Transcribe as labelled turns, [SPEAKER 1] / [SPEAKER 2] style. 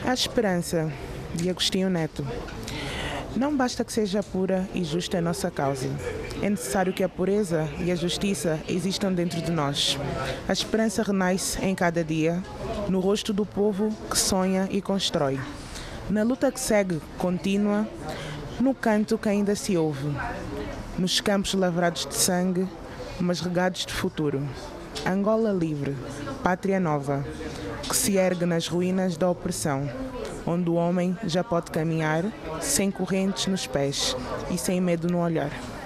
[SPEAKER 1] A esperança, de Agostinho Neto. Não basta que seja pura e justa a nossa causa. É necessário que a pureza e a justiça existam dentro de nós. A esperança renasce em cada dia, no rosto do povo que sonha e constrói. Na luta que segue contínua, no canto que ainda se ouve, nos campos lavrados de sangue, mas regados de futuro. Angola livre, pátria nova, que se ergue nas ruínas da opressão, onde o homem já pode caminhar sem correntes nos pés e sem medo no olhar.